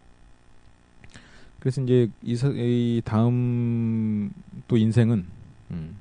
Speaker 4: 그래서 이제 이, 사, 이 다음 또 인생은 음,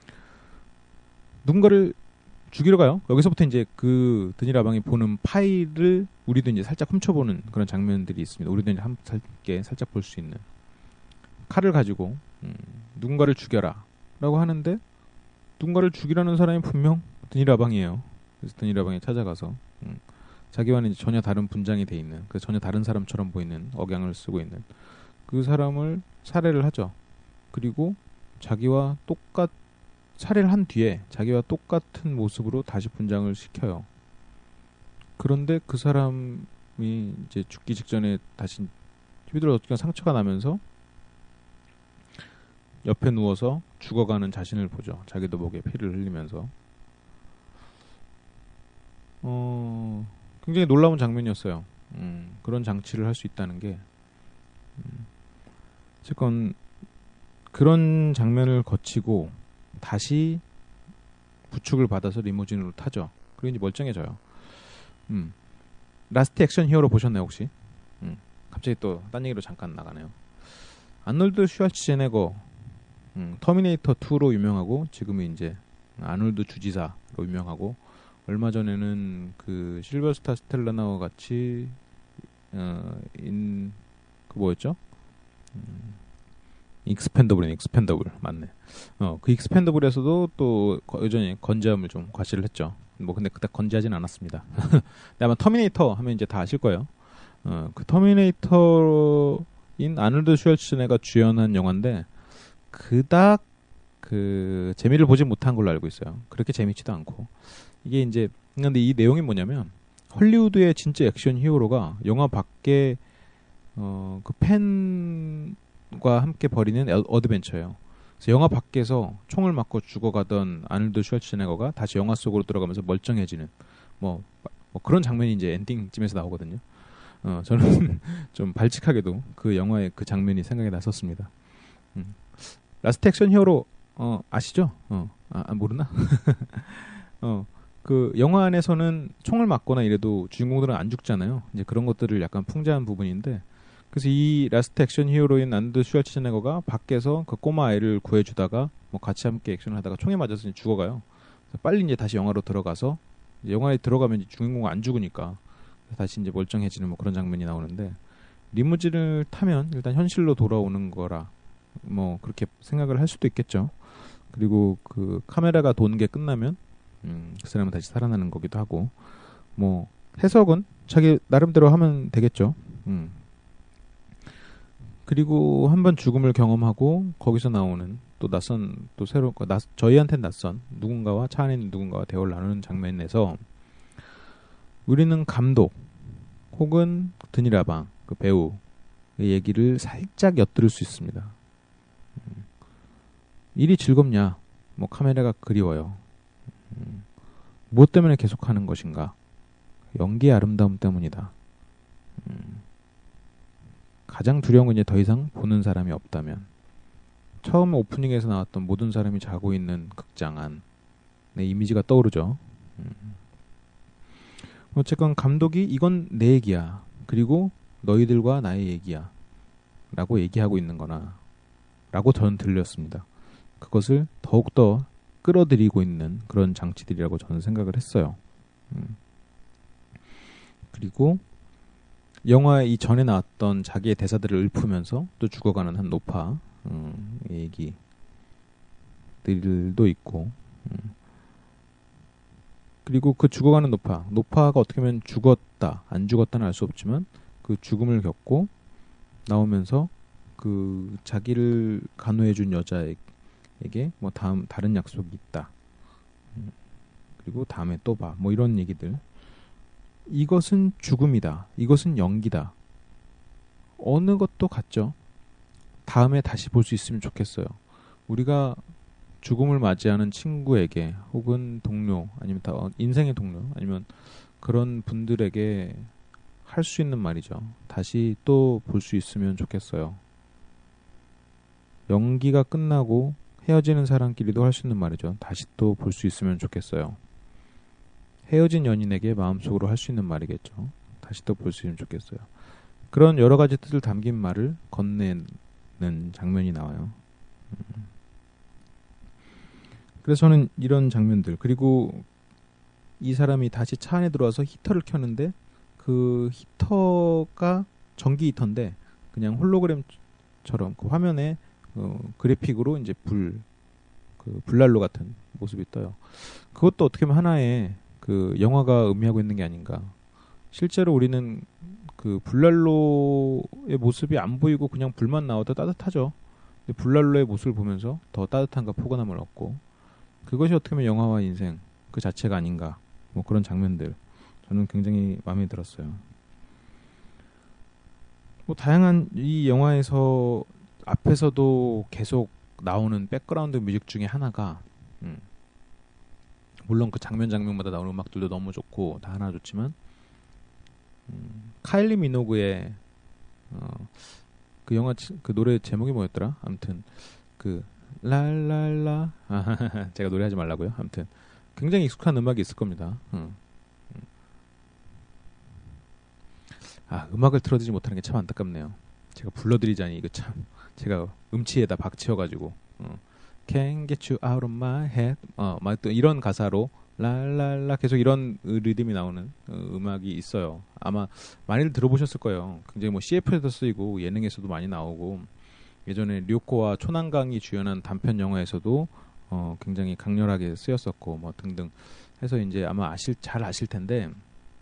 Speaker 4: 누군가를 죽이러 가요. 여기서부터 이제 그 드니라방이 보는 파일을 우리도 이제 살짝 훔쳐보는 그런 장면들이 있습니다. 우리도 이제 함께 살짝 볼 수 있는 칼을 가지고 음, 누군가를 죽여라 라고 하는데 누군가를 죽이라는 사람이 분명 드니라방이에요. 그래서 드니라방에 찾아가서 음, 자기와는 이제 전혀 다른 분장이 돼 있는, 그래서 전혀 다른 사람처럼 보이는 억양을 쓰고 있는 그 사람을 살해를 하죠. 그리고 자기와 똑같 살해를 한 뒤에 자기와 똑같은 모습으로 다시 분장을 시켜요. 그런데 그 사람이 이제 죽기 직전에 다시 휘둘러 어떻게 상처가 나면서 옆에 누워서 죽어가는 자신을 보죠. 자기도 목에 피를 흘리면서. 어, 굉장히 놀라운 장면이었어요. 음, 그런 장치를 할 수 있다는 게. 음, 어쨌건 그런 장면을 거치고 다시 부축을 받아서 리무진으로 타죠. 그리고 이제 멀쩡해져요. 음, 라스트 액션 히어로 보셨나요 혹시? 음, 갑자기 또 딴 얘기로 잠깐 나가네요. 아놀드 슈왈츠제네거, 음, 터미네이터 투로 유명하고 지금은 이제 아놀드 주지사로 유명하고, 얼마 전에는 그 실버스타 스텔라나와 같이 어, 인, 그 뭐였죠? 음, 익스펜더블이네. 익스펜더블 맞네. 어, 그 익스펜더블에서도 또 여전히 건재함을 좀 과시를 했죠. 뭐 근데 그때 건재하진 않았습니다. 근데 아마 터미네이터 하면 이제 다 아실 거예요. 어, 그 터미네이터인 아놀드 슈왈츠제네거가 주연한 영화인데 그닥 그 재미를 보지 못한 걸로 알고 있어요. 그렇게 재밌지도 않고. 이게 이제 근데 이 내용이 뭐냐면 헐리우드의 진짜 액션 히어로가 영화 밖에 어, 그 팬과 함께 벌이는 어드벤처예요. 그래서 영화 밖에서 총을 맞고 죽어가던 아놀드 슈왈츠제네거가 다시 영화 속으로 들어가면서 멀쩡해지는 뭐, 뭐 그런 장면이 이제 엔딩쯤에서 나오거든요. 어, 저는 좀 발칙하게도 그 영화의 그 장면이 생각이 났었습니다. 음. 라스트 액션 히어로 어, 아시죠? 어, 아, 모르나? 어, 그 영화 안에서는 총을 맞거나 이래도 주인공들은 안 죽잖아요. 이제 그런 것들을 약간 풍자한 부분인데, 그래서 이 라스트 액션 히어로인 아놀드 슈왈츠제네거가 밖에서 그 꼬마 아이를 구해주다가 뭐 같이 함께 액션을 하다가 총에 맞아서 죽어가요. 빨리 이제 다시 영화로 들어가서 이제 영화에 들어가면 이제 주인공은 안 죽으니까 다시 이제 멀쩡해지는 뭐 그런 장면이 나오는데, 리무진을 타면 일단 현실로 돌아오는 거라 뭐 그렇게 생각을 할 수도 있겠죠. 그리고 그 카메라가 도는 게 끝나면 음, 그 사람은 다시 살아나는 거기도 하고, 뭐 해석은 자기 나름대로 하면 되겠죠. 음. 그리고 한번 죽음을 경험하고 거기서 나오는 또 낯선 또 새로 낯, 저희한테는 낯선 누군가와 차 안에 있는 누군가와 대화를 나누는 장면에서 우리는 감독 혹은 드니라방 그 배우의 얘기를 살짝 엿들을 수 있습니다. 음. 일이 즐겁냐? 뭐 카메라가 그리워요. 음. 무엇 때문에 계속하는 것인가? 연기의 아름다움 때문이다. 음. 가장 두려운 건 이제 더 이상 보는 사람이 없다면, 처음 오프닝에서 나왔던 모든 사람이 자고 있는 극장 안 내 이미지가 떠오르죠. 음. 어쨌건 감독이 이건 내 얘기야, 그리고 너희들과 나의 얘기야 라고 얘기하고 있는 거나 라고 저는 들렸습니다. 그것을 더욱더 끌어들이고 있는 그런 장치들이라고 저는 생각을 했어요. 음. 그리고 영화 이 전에 나왔던 자기의 대사들을 읊으면서 또 죽어가는 한 노파 음, 얘기들도 있고, 음. 그리고 그 죽어가는 노파 노파가 어떻게 보면 죽었다 안 죽었다는 알 수 없지만 그 죽음을 겪고 나오면서 그 자기를 간호해준 여자에게 뭐 다음 다른 약속이 있다, 음. 그리고 다음에 또 봐, 뭐 이런 얘기들. 이것은 죽음이다, 이것은 연기다, 어느 것도 같죠. 다음에 다시 볼 수 있으면 좋겠어요. 우리가 죽음을 맞이하는 친구에게 혹은 동료 아니면 다 인생의 동료 아니면 그런 분들에게 할 수 있는 말이죠. 다시 또 볼 수 있으면 좋겠어요. 연기가 끝나고 헤어지는 사람끼리도 할 수 있는 말이죠. 다시 또 볼 수 있으면 좋겠어요. 헤어진 연인에게 마음속으로 할 수 있는 말이겠죠. 다시 또 볼 수 있으면 좋겠어요. 그런 여러 가지 뜻을 담긴 말을 건네는 장면이 나와요. 음. 그래서 저는 이런 장면들, 그리고 이 사람이 다시 차 안에 들어와서 히터를 켜는데 그 히터가 전기 히터인데 그냥 홀로그램처럼 그 화면에 어, 그래픽으로 이제 불, 그 불난로 같은 모습이 떠요. 그것도 어떻게 보면 하나의 그 영화가 의미하고 있는 게 아닌가. 실제로 우리는 그 불난로의 모습이 안 보이고 그냥 불만 나와도 따뜻하죠. 근데 불난로의 모습을 보면서 더 따뜻함과 포근함을 얻고 그것이 어떻게 보면 영화와 인생 그 자체가 아닌가 뭐 그런 장면들 저는 굉장히 마음에 들었어요. 뭐 다양한 이 영화에서 앞에서도 계속 나오는 백그라운드 뮤직 중에 하나가 음, 물론 그 장면 장면마다 나오는 음악들도 너무 좋고 다 하나 좋지만 음, 카일리 미노그의 어, 그 영화 그 노래 제목이 뭐였더라? 아무튼 그 랄랄라 아, 제가 노래하지 말라고요. 아무튼 굉장히 익숙한 음악이 있을 겁니다. 음. 아 음악을 틀어드리지 못하는 게 참 안타깝네요. 제가 불러드리자니 이거 참 제가 음치에다 박치여가지고 어. Can't get you out of my head 어, 막 또 이런 가사로 랄랄라 계속 이런 리듬이 나오는 어, 음악이 있어요. 아마 많이들 들어보셨을 거예요. 굉장히 뭐 씨에프에도 쓰이고 예능에서도 많이 나오고 예전에 류코와 초난강이 주연한 단편 영화에서도 어, 굉장히 강렬하게 쓰였었고 뭐 등등 해서 이제 아마 아실 잘 아실 텐데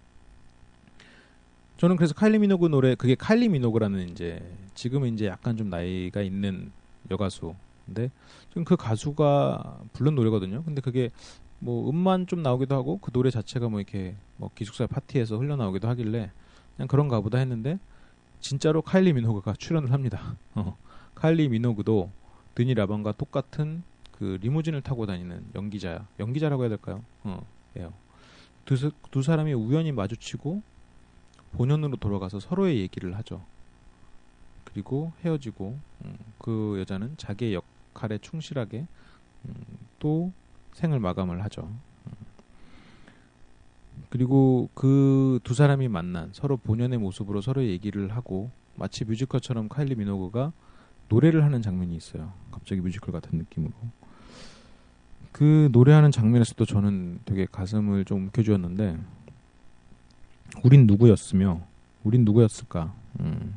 Speaker 4: 저는 그래서 카일리 미노그 노래 그게 카일리 미노그라는 이제 지금은 이제 약간 좀 나이가 있는 여가수인데 지금 그 가수가 부른 노래거든요. 근데 그게 뭐 음만 좀 나오기도 하고 그 노래 자체가 뭐 이렇게 뭐 기숙사 파티에서 흘러나오기도 하길래 그냥 그런가 보다 했는데 진짜로 카일리 미노그가 출연을 합니다. 어. 카일리 미노그도 드니 라반과 똑같은 그 리무진을 타고 다니는 연기자야. 연기자라고 해야 될까요? 어, 예요. 두, 두 사람이 우연히 마주치고 본연으로 돌아가서 서로의 얘기를 하죠. 그리고 헤어지고 음, 그 여자는 자기의 역할에 충실하게 음, 또 생을 마감을 하죠. 음. 그리고 그 두 사람이 만난 서로 본연의 모습으로 서로의 얘기를 하고 마치 뮤지컬처럼 카일리 미노그가 노래를 하는 장면이 있어요. 갑자기 뮤지컬 같은 느낌으로. 그 노래하는 장면에서도 저는 되게 가슴을 좀 움켜쥐었는데 우린 누구였으며 우린 누구였을까? 음.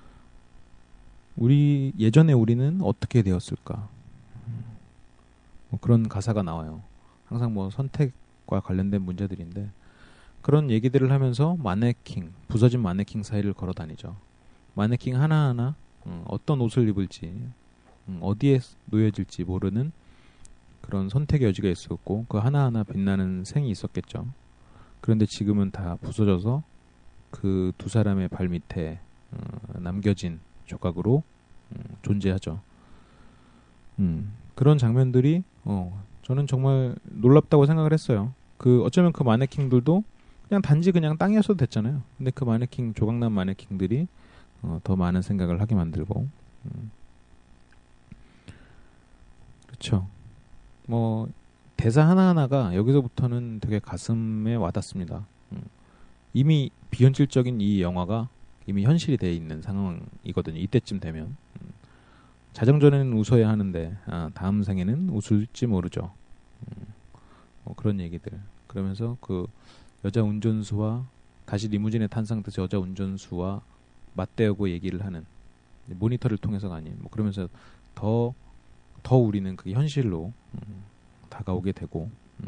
Speaker 4: 우리 예전에 우리는 어떻게 되었을까? 음. 뭐 그런 가사가 나와요. 항상 뭐 선택과 관련된 문제들인데 그런 얘기들을 하면서 마네킹, 부서진 마네킹 사이를 걸어 다니죠. 마네킹 하나하나 음, 어떤 옷을 입을지 음, 어디에 놓여질지 모르는 그런 선택의 여지가 있었고 그 하나하나 빛나는 생이 있었겠죠. 그런데 지금은 다 부서져서 그 두 사람의 발 밑에 어, 남겨진 조각으로 음, 존재하죠. 음, 그런 장면들이 어, 저는 정말 놀랍다고 생각을 했어요. 그 어쩌면 그 마네킹들도 그냥 단지 그냥 땅이었어도 됐잖아요. 근데 그 마네킹 조각난 마네킹들이 어, 더 많은 생각을 하게 만들고 음. 그렇죠. 뭐 대사 하나하나가 여기서부터는 되게 가슴에 와닿습니다. 음. 이미 비현실적인 이 영화가 이미 현실이 돼 있는 상황이거든요. 이때쯤 되면 음. 자정전에는 웃어야 하는데 아, 다음 생에는 웃을지 모르죠. 음. 뭐 그런 얘기들. 그러면서 그 여자 운전수와 다시 리무진에 탄 상태에서 여자 운전수와 맞대고 얘기를 하는 모니터를 통해서가 아닌 뭐 그러면서 더 더 우리는 그게 현실로 음, 다가오게 되고 음.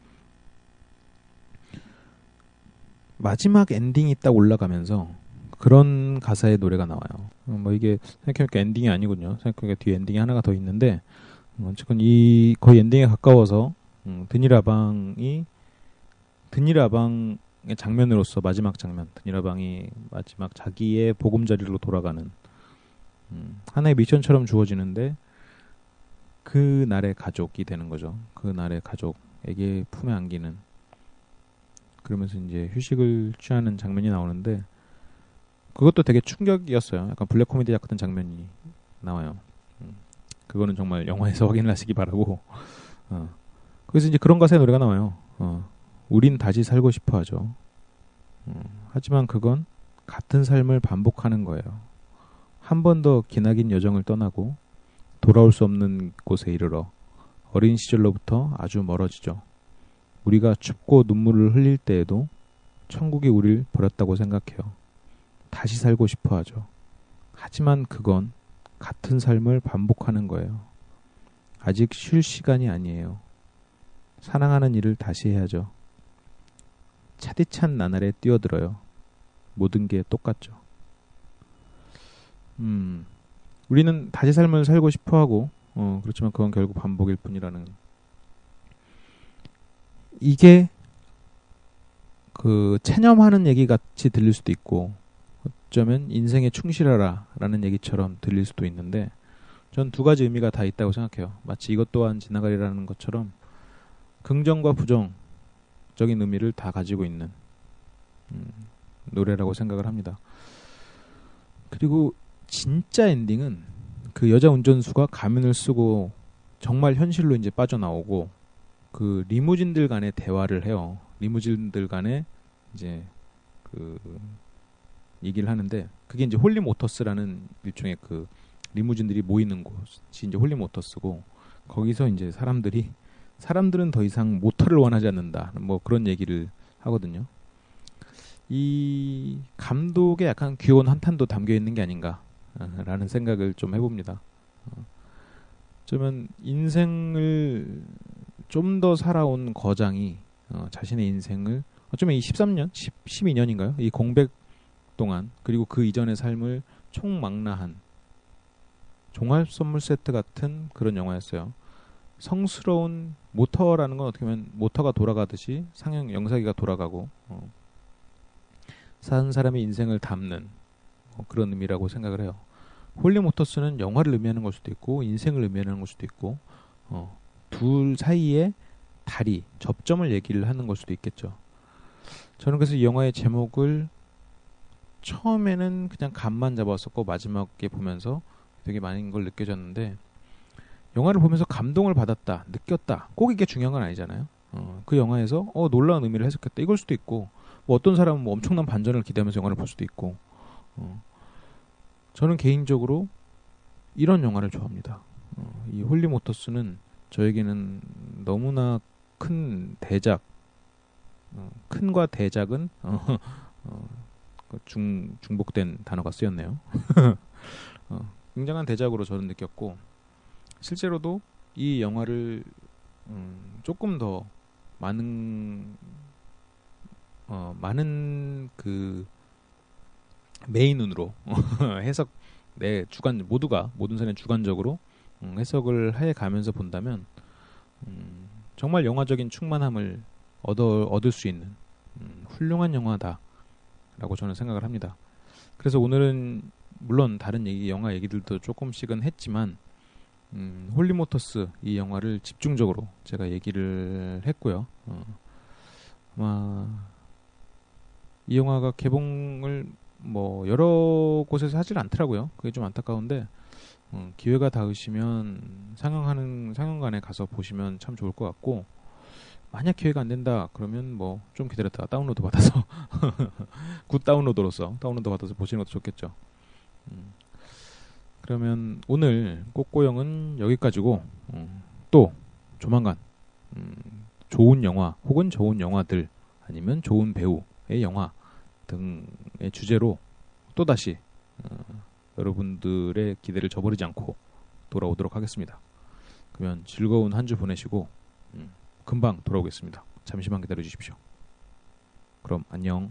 Speaker 4: 마지막 엔딩이 딱 올라가면서 그런 가사의 노래가 나와요. 어, 뭐 이게 생각해보니까 엔딩이 아니군요. 생각해보니까 뒤에 엔딩이 하나가 더 있는데 음, 어쨌든 이 거의 엔딩에 가까워서 음, 드니라방이 드니라방의 장면으로서 마지막 장면 드니라방이 마지막 자기의 보금자리로 돌아가는 음, 하나의 미션처럼 주어지는데 그 날의 가족이 되는 거죠. 그 날의 가족에게 품에 안기는 그러면서 이제 휴식을 취하는 장면이 나오는데 그것도 되게 충격이었어요. 약간 블랙 코미디 같은 장면이 나와요. 음, 그거는 정말 영화에서 확인을 하시기 바라고. 어. 그래서 이제 그런 가사의 노래가 나와요. 어. 우린 다시 살고 싶어 하죠. 음, 하지만 그건 같은 삶을 반복하는 거예요. 한 번 더 기나긴 여정을 떠나고 돌아올 수 없는 곳에 이르러 어린 시절로부터 아주 멀어지죠. 우리가 춥고 눈물을 흘릴 때에도 천국이 우릴 버렸다고 생각해요. 다시 살고 싶어 하죠. 하지만 그건 같은 삶을 반복하는 거예요. 아직 쉴 시간이 아니에요. 사랑하는 일을 다시 해야죠. 차디찬 나날에 뛰어들어요. 모든 게 똑같죠. 음, 우리는 다시 삶을 살고 싶어하고 어, 그렇지만 그건 결국 반복일 뿐이라는 이게 그 체념하는 얘기 같이 들릴 수도 있고 어쩌면 인생에 충실하라라는 얘기처럼 들릴 수도 있는데 전 두 가지 의미가 다 있다고 생각해요. 마치 이것 또한 지나가리라는 것처럼 긍정과 부정적인 의미를 다 가지고 있는 음, 노래라고 생각을 합니다. 그리고 진짜 엔딩은 그 여자 운전수가 가면을 쓰고 정말 현실로 이제 빠져나오고 그 리무진들 간의 대화를 해요. 리무진들 간에 이제 그 얘기를 하는데 그게 이제 홀리모터스라는 일종의 그 리무진들이 모이는 곳이 이제 홀리모터스고 거기서 이제 사람들이 사람들은 더 이상 모터를 원하지 않는다. 뭐 그런 얘기를 하거든요. 이 감독에 약간 귀여운 한탄도 담겨 있는 게 아닌가라는 생각을 좀 해봅니다. 어쩌면 인생을 좀 더 살아온 거장이 어, 자신의 인생을 어쩌면 이 십삼 년, 십이 년인가요? 이 공백 동안 그리고 그 이전의 삶을 총망라한 종합 선물 세트 같은 그런 영화였어요. 성스러운 모터라는 건 어떻게 보면 모터가 돌아가듯이 상영 영상기가 돌아가고 어, 사는 사람의 인생을 담는 어, 그런 의미라고 생각을 해요. 홀리모터스는 영화를 의미하는 걸 수도 있고 인생을 의미하는 걸 수도 있고 어, 둘 사이에 다리, 접점을 얘기를 하는 걸 수도 있겠죠. 저는 그래서 이 영화의 제목을 처음에는 그냥 감만 잡았었고 마지막에 보면서 되게 많은 걸 느껴졌는데 영화를 보면서 감동을 받았다, 느꼈다. 꼭 이게 중요한 건 아니잖아요. 어, 그 영화에서 어, 놀라운 의미를 해석했다. 이걸 수도 있고 뭐 어떤 사람은 뭐 엄청난 반전을 기대하면서 영화를 볼 수도 있고 어, 저는 개인적으로 이런 영화를 좋아합니다. 어, 이 홀리모터스는 저에게는 너무나 큰 대작, 어, 큰과 대작은 어, 어, 중, 중복된 단어가 쓰였네요. 어, 굉장한 대작으로 저는 느꼈고 실제로도 이 영화를 음, 조금 더 많은 어, 많은 그 메인으로 해석 내 주관 모두가 모든 사람이 주관적으로 음, 해석을 해 가면서 본다면 음, 정말 영화적인 충만함을 얻어 얻을 수 있는 음, 훌륭한 영화다라고 저는 생각을 합니다. 그래서 오늘은 물론 다른 얘기 영화 얘기들도 조금씩은 했지만 음, 홀리모터스 이 영화를 집중적으로 제가 얘기를 했고요. 어, 아마 이 영화가 개봉을 뭐 여러 곳에서 하질 않더라고요. 그게 좀 안타까운데 어, 기회가 닿으시면 상영하는 상영관에 가서 보시면 참 좋을 것 같고 만약 기회가 안 된다 그러면 뭐 좀 기다렸다가 다운로드 받아서 굿 다운로드로서 다운로드 받아서 보시는 것도 좋겠죠. 음, 그러면 오늘 꼬꼬영은 여기까지고 음, 또 조만간 음, 좋은 영화 혹은 좋은 영화들 아니면 좋은 배우의 영화 등의 주제로 또다시 어, 여러분들의 기대를 저버리지 않고 돌아오도록 하겠습니다. 그러면 즐거운 한 주 보내시고 음, 금방 돌아오겠습니다. 잠시만 기다려 주십시오. 그럼 안녕.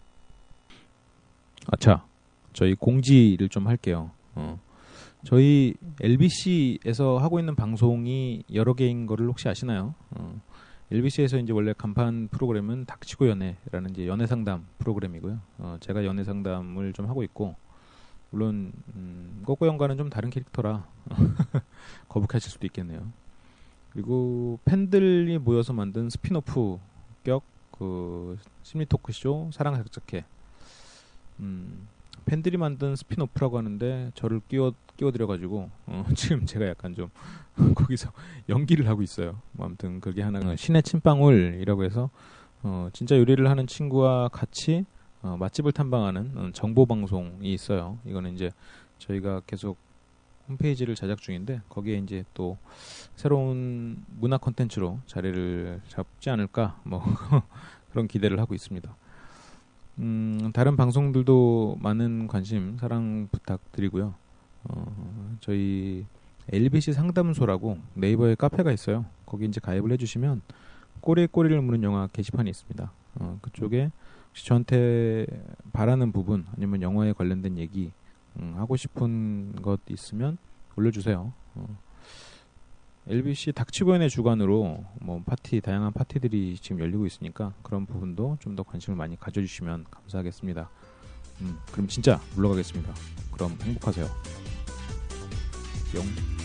Speaker 4: 아차, 저희 공지를 좀 할게요. 어, 저희 엘비씨에서 하고 있는 방송이 여러 개인 거를 혹시 아시나요? 어, 엘비씨에서 이제 원래 간판 프로그램은 닥치고 연애라는 이제 연애 상담 프로그램이고요. 어, 제가 연애 상담을 좀 하고 있고, 물론 음, 꼬꼬영과는 좀 다른 캐릭터라 거북하실 수도 있겠네요. 그리고 팬들이 모여서 만든 스피노프 격 그 심리 토크쇼 사랑 작작해. 음, 팬들이 만든 스피노프라고 하는데 저를 끼워 끼워드려가지고 어, 지금 제가 약간 좀 거기서 연기를 하고 있어요. 뭐 아무튼 그게 하나가 신의 침방울이라고 해서 어, 진짜 요리를 하는 친구와 같이 어, 맛집을 탐방하는 어, 정보 방송이 있어요. 이거는 이제 저희가 계속 홈페이지를 제작 중인데 거기에 이제 또 새로운 문화 콘텐츠로 자리를 잡지 않을까 뭐 그런 기대를 하고 있습니다. 음, 다른 방송들도 많은 관심 사랑 부탁드리고요. 어, 저희 엘비씨 상담소라고 네이버에 카페가 있어요. 거기 이제 가입을 해주시면 꼬리에 꼬리를 무는 영화 게시판이 있습니다. 어, 그쪽에 혹시 저한테 바라는 부분 아니면 영화에 관련된 얘기 음, 하고 싶은 것 있으면 올려주세요. 어. 엘비씨 닥치고연의 주관으로 뭐 파티 다양한 파티들이 지금 열리고 있으니까 그런 부분도 좀 더 관심을 많이 가져주시면 감사하겠습니다. 음, 그럼 진짜 물러가겠습니다. 그럼 행복하세요. 뿅.